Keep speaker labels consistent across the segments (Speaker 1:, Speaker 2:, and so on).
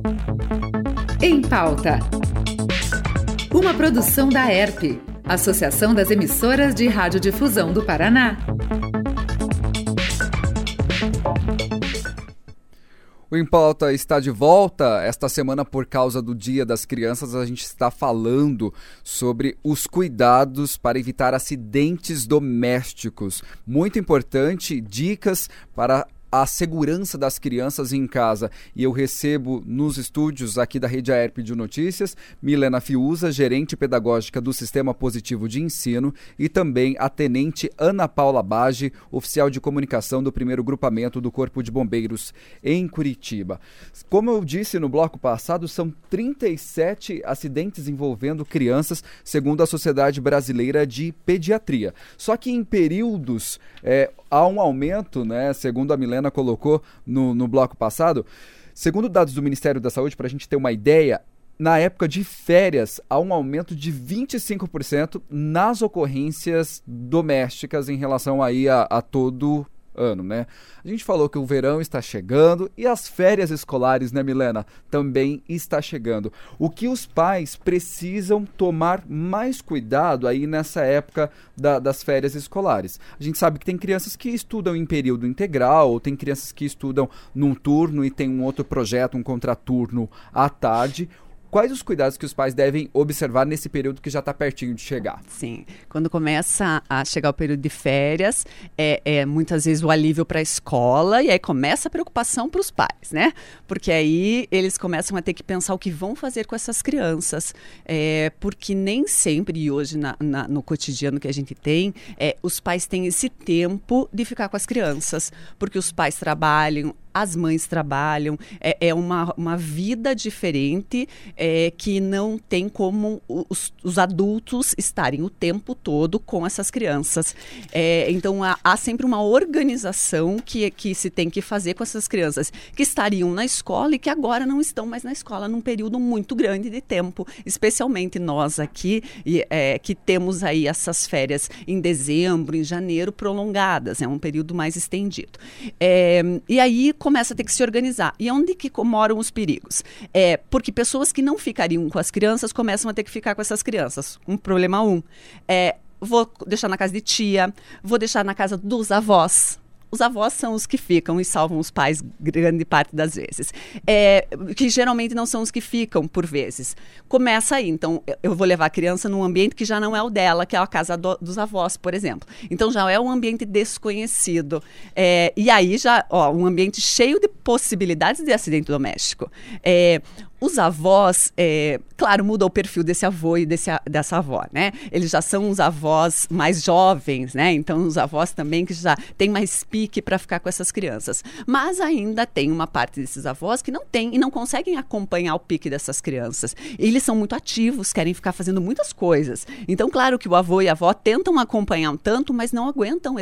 Speaker 1: Em Pauta. Uma produção da ERP, Associação das Emissoras de Radiodifusão do Paraná.
Speaker 2: O Em Pauta está de volta. Esta semana, por causa do Dia das Crianças, a gente está falando sobre os cuidados para evitar acidentes domésticos. Muito importante, dicas para a segurança das crianças em casa. E eu recebo nos estúdios aqui da Rede AERP de Notícias, Milena Fiuza, gerente pedagógica do Sistema Positivo de Ensino, e também a tenente Ana Paula Bage, oficial de comunicação do 1º Grupamento do Corpo de Bombeiros em Curitiba. Como eu disse no bloco passado, são 37 acidentes envolvendo crianças, segundo a Sociedade Brasileira de Pediatria. Só que em períodos há um aumento, né, segundo a Milena colocou no bloco passado. Segundo dados do Ministério da Saúde, para a gente ter uma ideia, na época de férias, há um aumento de 25% nas ocorrências domésticas em relação aí a todo ano, né? A gente falou que o verão está chegando e as férias escolares, né, Milena, também está chegando. O que os pais precisam tomar mais cuidado aí nessa época das férias escolares? A gente sabe que tem crianças que estudam em período integral, ou tem crianças que estudam num turno e tem um outro projeto, um contraturno à tarde. Quais os cuidados que os pais devem observar nesse período que já está pertinho de chegar?
Speaker 3: Sim, quando começa a chegar o período de férias, é muitas vezes o alívio para a escola, e aí começa a preocupação para os pais, né? Porque aí eles começam a ter que pensar o que vão fazer com essas crianças, porque nem sempre, e hoje no cotidiano que a gente tem, os pais têm esse tempo de ficar com as crianças, porque os pais trabalham, as mães trabalham, é uma vida diferente que não tem como os adultos estarem o tempo todo com essas crianças. Então, há sempre uma organização que se tem que fazer com essas crianças que estariam na escola e que agora não estão mais na escola num período muito grande de tempo, especialmente nós aqui, que temos aí essas férias em dezembro, em janeiro, prolongadas, é um período mais estendido. E aí começa a ter que se organizar. E onde que moram os perigos? Porque pessoas que não ficariam com as crianças começam a ter que ficar com essas crianças. Problema 1. Vou deixar na casa de tia, vou deixar na casa dos avós. Os avós são os que ficam e salvam os pais grande parte das vezes. Que geralmente não são os que ficam, por vezes. Começa aí. Então, eu vou levar a criança num ambiente que já não é o dela, que é a casa dos avós, por exemplo. Então, já é um ambiente desconhecido. E aí, já, um ambiente cheio de possibilidades de acidente doméstico. Os avós, claro, muda o perfil desse avô e dessa avó, né? Eles já são os avós mais jovens, né? Então, os avós também que já têm mais pique para ficar com essas crianças. Mas ainda tem uma parte desses avós que não tem e não conseguem acompanhar o pique dessas crianças. Eles são muito ativos, querem ficar fazendo muitas coisas. Então, claro que o avô e a avó tentam acompanhar um tanto, mas não aguentam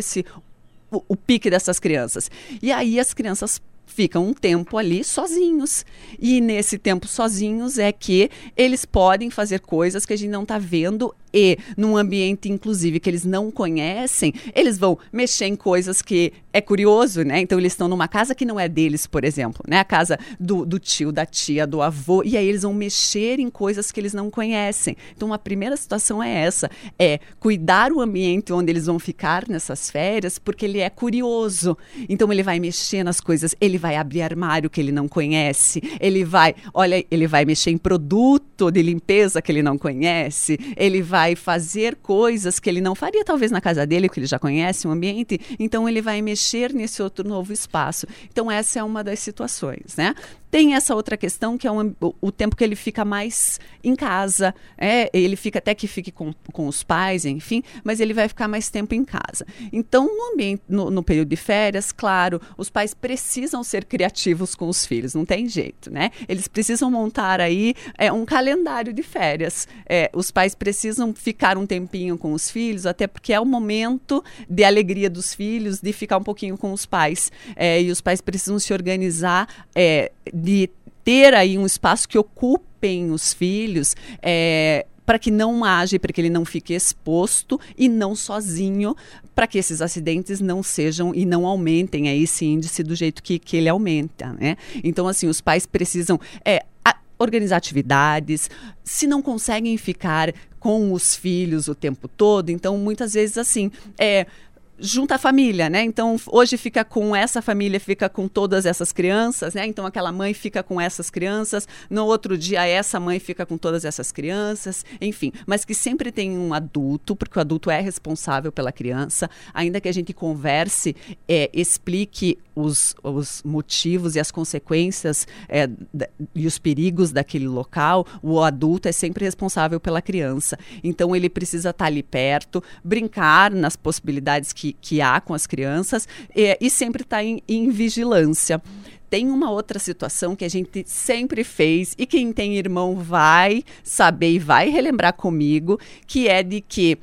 Speaker 3: o pique dessas crianças. E aí as crianças ficam um tempo ali sozinhos. E nesse tempo sozinhos é que eles podem fazer coisas que a gente não está vendo, e num ambiente, inclusive, que eles não conhecem, eles vão mexer em coisas que é curioso, né? Então, eles estão numa casa que não é deles, por exemplo, né? A casa do tio, da tia, do avô, e aí eles vão mexer em coisas que eles não conhecem. Então, a primeira situação é essa, cuidar o ambiente onde eles vão ficar nessas férias, porque ele é curioso. Então, ele vai mexer nas coisas, ele vai abrir armário que ele não conhece, ele vai mexer em produto de limpeza que ele não conhece, ele vai fazer coisas que ele não faria talvez na casa dele, porque ele já conhece o ambiente, então ele vai mexer nesse outro novo espaço. Então essa é uma das situações, né? Tem essa outra questão que é o tempo que ele fica mais em casa, ele fica até que fique com os pais, enfim, mas ele vai ficar mais tempo em casa. Então, no período de férias, claro, os pais precisam ser criativos com os filhos, não tem jeito, né? Eles precisam montar aí um calendário de férias. Os pais precisam ficar um tempinho com os filhos, até porque é o momento de alegria dos filhos, de ficar um pouquinho com os pais. E os pais precisam se organizar, de ter aí um espaço que ocupem os filhos, para que não haja, para que ele não fique exposto e não sozinho, para que esses acidentes não sejam e não aumentem aí esse índice do jeito que ele aumenta, né? Então, assim, os pais precisam organizar atividades, se não conseguem ficar com os filhos o tempo todo, então muitas vezes assim, junta a família, né? Então, hoje fica com essa família, fica com todas essas crianças, né? Então, aquela mãe fica com essas crianças, no outro dia essa mãe fica com todas essas crianças, enfim. Mas que sempre tem um adulto, porque o adulto é responsável pela criança, ainda que a gente converse, explique os motivos e as consequências e os perigos daquele local, o adulto é sempre responsável pela criança. Então, ele precisa estar ali perto, brincar nas possibilidades que há com as crianças e sempre estar em vigilância. Tem uma outra situação que a gente sempre fez e quem tem irmão vai saber e vai relembrar comigo, que é de que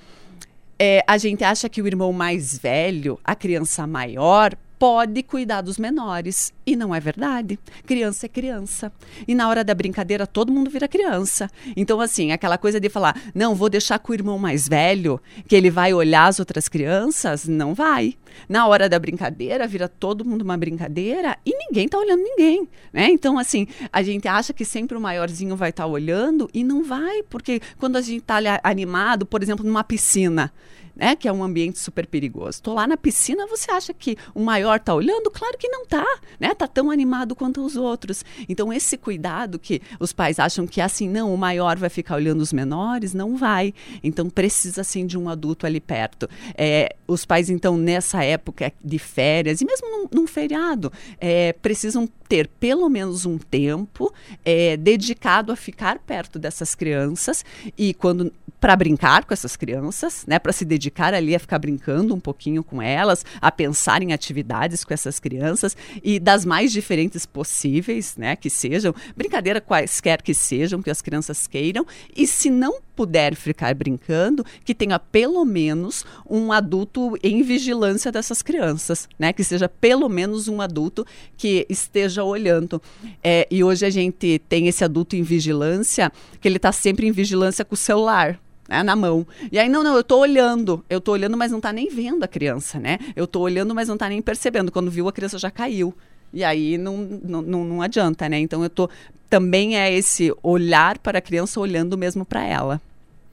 Speaker 3: a gente acha que o irmão mais velho, a criança maior, pode cuidar dos menores. E não é verdade. Criança é criança. E na hora da brincadeira, todo mundo vira criança. Então, assim, aquela coisa de falar, não, vou deixar com o irmão mais velho, que ele vai olhar as outras crianças, não vai. Na hora da brincadeira, vira todo mundo uma brincadeira e ninguém tá olhando ninguém, né? Então, assim, a gente acha que sempre o maiorzinho vai estar olhando e não vai, porque quando a gente tá animado, por exemplo, numa piscina, né, que é um ambiente super perigoso. Estou lá na piscina, você acha que o maior está olhando? Claro que não está, né? Está tão animado quanto os outros. Então, esse cuidado que os pais acham que assim, não, o maior vai ficar olhando os menores, não vai. Então, precisa, sim, de um adulto ali perto. Os pais, então, nessa época de férias, e mesmo num feriado, precisam ter pelo menos um tempo dedicado a ficar perto dessas crianças e para brincar com essas crianças, né, para se dedicar ali a ficar brincando um pouquinho com elas, a pensar em atividades com essas crianças e das mais diferentes possíveis, né, que sejam, brincadeira quaisquer que sejam, que as crianças queiram, e se não puder ficar brincando, que tenha pelo menos um adulto em vigilância dessas crianças, né, que seja pelo menos um adulto que esteja olhando. E hoje a gente tem esse adulto em vigilância, que ele está sempre em vigilância com o celular, né, na mão. E aí, não, eu tô olhando, mas não tá nem vendo a criança, né? Eu tô olhando, mas não tá nem percebendo. Quando viu, a criança já caiu. E aí não adianta, né? Então também é esse olhar para a criança olhando mesmo para ela.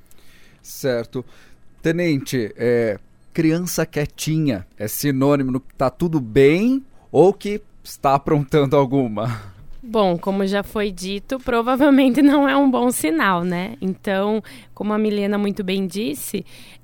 Speaker 2: Certo. Tenente, criança quietinha é sinônimo que tá tudo bem ou que está aprontando alguma?
Speaker 4: Bom, como já foi dito, provavelmente não é um bom sinal, né? Então, como a Milena muito bem disse,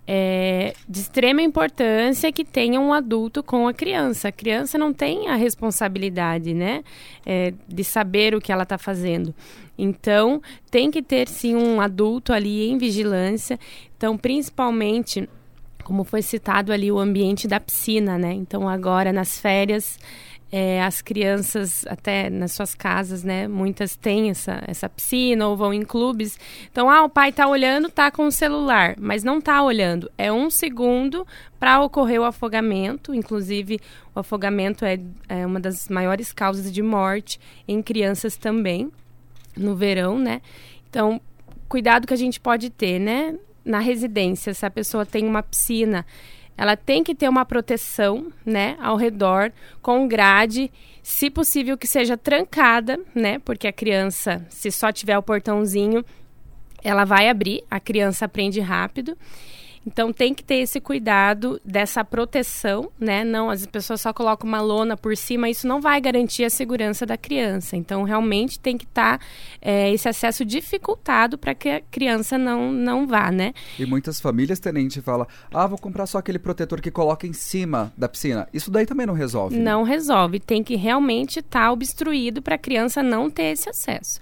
Speaker 4: é de extrema importância que tenha um adulto com a criança. A criança não tem a responsabilidade, né, de saber o que ela está fazendo. Então, tem que ter, sim, um adulto ali em vigilância. Então, principalmente, como foi citado ali, o ambiente da piscina, né? Então, agora, nas férias, as crianças, até nas suas casas, né, muitas têm essa piscina ou vão em clubes. Então, o pai está olhando, está com o celular, mas não está olhando. É 1 segundo para ocorrer o afogamento. Inclusive, o afogamento é uma das maiores causas de morte em crianças também, no verão, né? Então, cuidado que a gente pode ter, né? Na residência, se a pessoa tem uma piscina, ela tem que ter uma proteção, né, ao redor, com grade, se possível que seja trancada, né, porque a criança, se só tiver o portãozinho, ela vai abrir, a criança aprende rápido. Então, tem que ter esse cuidado dessa proteção, né? Não, as pessoas só colocam uma lona por cima, isso não vai garantir a segurança da criança. Então, realmente tem que estar esse acesso dificultado para que a criança não vá, né?
Speaker 2: E muitas famílias, tenente, falam, vou comprar só aquele protetor que coloca em cima da piscina. Isso daí também não resolve, né?
Speaker 4: Não resolve, tem que realmente estar obstruído para a criança não ter esse acesso.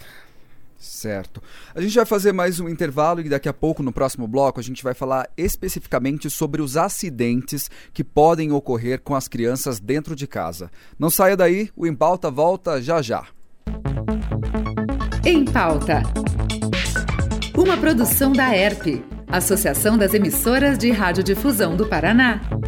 Speaker 2: Certo. A gente vai fazer mais um intervalo e daqui a pouco, no próximo bloco, a gente vai falar especificamente sobre os acidentes que podem ocorrer com as crianças dentro de casa. Não saia daí, o Em Pauta volta já já.
Speaker 1: Em Pauta. Uma produção da ERP, Associação das Emissoras de Radiodifusão do Paraná.